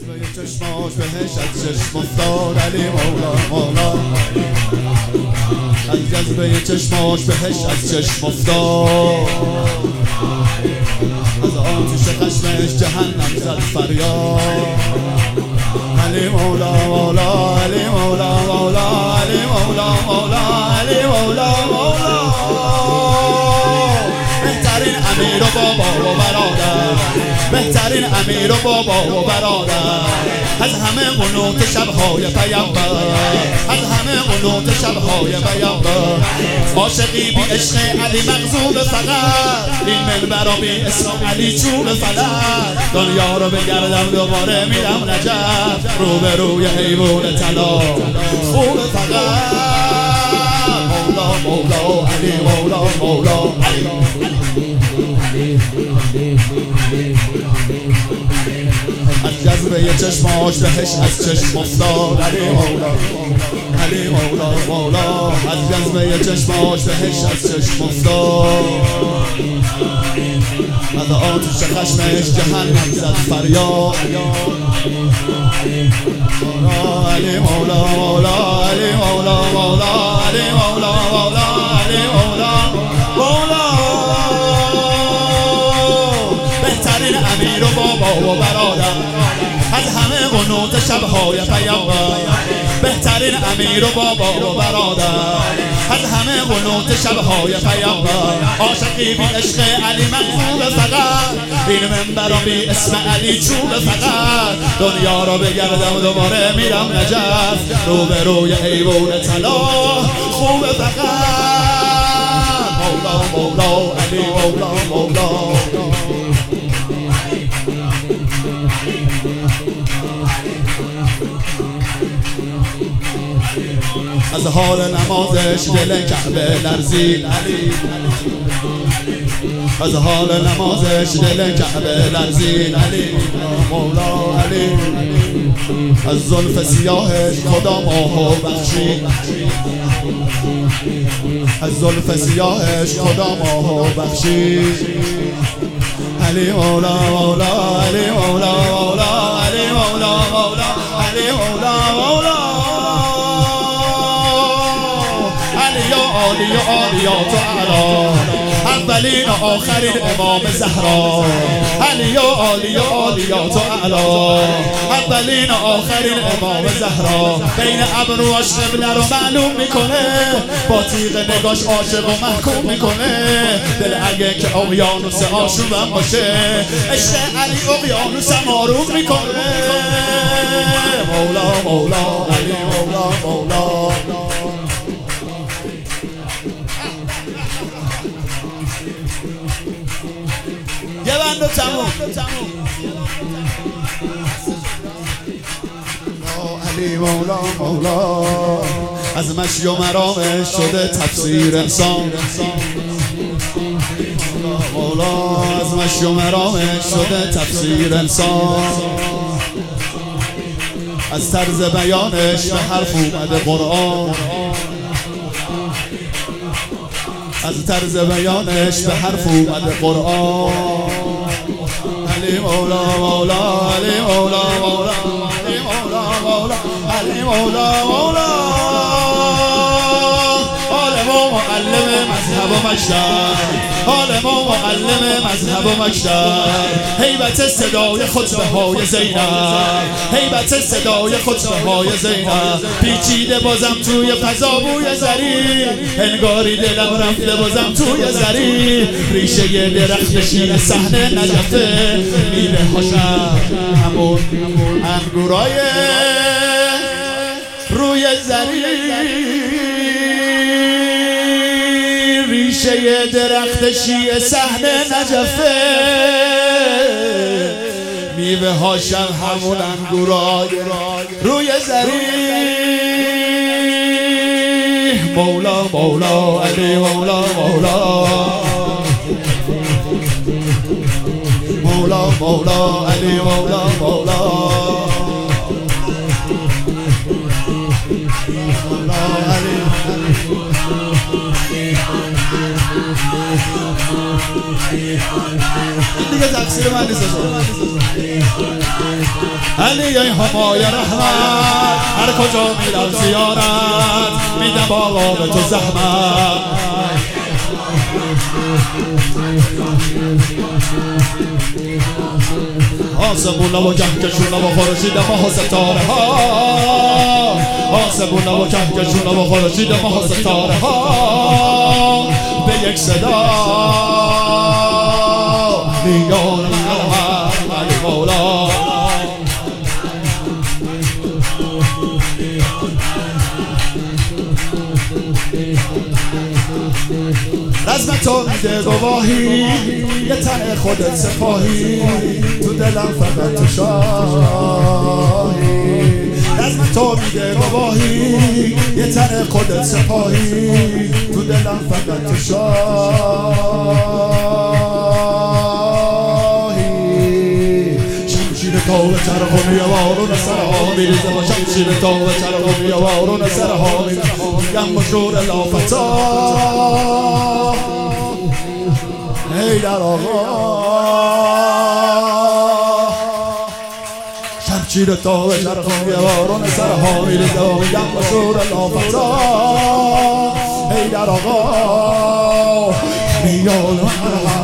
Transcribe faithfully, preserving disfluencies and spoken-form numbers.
جذبه چشماش بهش از چشم افتاد علی مولا مولا از جذبه چشماش بهش از چشم افتاد از آتش خشمش جهنم زد فریاد علی مولا مولا علی مولا مولا علی مولا مولا علی مولا مولا بهترین امیر و بابا و برادر بهترین امیر و بابا و برادر از همه قنوت شبهای پیامبر از همه قنوت شبهای پیامبر عاشقی بی عشق علی مغضوب فقط این منبر بی اسم علی چوب فلک دنیا رو بگردم دوباره میرم نجف رو به روی حیوان طلا خوب فقط مولا مولا علی مولا مولا علی از جذبه چشماش بهش از چشم افتاد علی مولا علی مولا مولا از جذبه چشماش بهش از چشم افتاد از آتش خشمش جهنم زد فریاد علی مولا مولا علی مولا مولا علی مولا مولا علی مولا مولا بهترین امیر و بابا و برادر از همه قنوت شبهای پیامبر بهترین امیر و بابا و برادر از همه قنوت شبهای پیامبر عاشقی بی عشق علی مغضوب فقط این منبر بی اسم علی چوب فقط دنیا را بگردم دوباره میرم نجف رو به روی حیوان طلا خوب فقط مولا مولا علی مولا مولا از حال نمازش دل کعبه لرزید علی از حال نمازش دل کعبه لرزید علی مولا علی از زلف سیاهش خدا ماهو بخشید از زلف سیاهش خدا ماهو بخشید علی مولا مولا علی مولا مولا علی مولا مولا علی مولا مولا علی عالیات اعلا اولین و آخرین امام زهرا علی عالی عالیات اعلا اولین و آخرین امام زهرا بین ابروهاش قبله رو معلوم میکنه با تیغ نگاش عاشق و محکوم میکنه دل اگه که اقیانوس آشوبم باشه عشق علی اقیانوسم آروم میکنه مولا مولا علی مولا مولا یه بند و تموم علی مولا مولا از مشی و مرامش شده تفسیر انسان مولا از مشی و مرامش شده تفسیر انسان از طرز بیانش به حرف اومده قرآن از طرز بیانش به حرف اومده قرآن علی مولا مولا علی مولا مولا علی مولا مولا علی مولا مولا عالم و معلم مذهب و مجدد عالم و معلم مذهب و مجدد هیبت صدای خطبه های زینب هیبت صدای خطبه های زینب پیچیده بازم توی فضا بوی زری انگاری دلم رفته بازم توی زری ریشه درخت شیر صحنه نجفه میوه هاشم همون انگورای روی زری ریشه درخت شیعه صحنه نجفه میوه هاشم همون انگورای روی زری مولا مولا علی مولا مولا مولا مولا علی مولا مولا دیگه تقصیر من نیست. علی ای همای رحمت هر کجا میرم زیارت میدم بابا به تو زحمت. آسمون و کهکشون و خورشید ماه ستاره ها، آسمون و کهکشون و خورشید ماه ستاره ها به یک صدا میان مرحب علی مولا. رزم تو میده گواهی یه تن خودت سپاهی تو دلم فقط تو شاهی. رزم تو میده گواهی یه تن خودت سپاهی تو دلم فقط تو شاهی. شمشیر تو به چرخ و میوارون سرها میریزه با شمشیر تو به چرخ و میوارون سرها میریزه میگم مشهور لافتا ای در آقا. شمشیر تو به چرخ و میوارون سرها میریزه و میگم مشهور لافتا ای در آقا. میان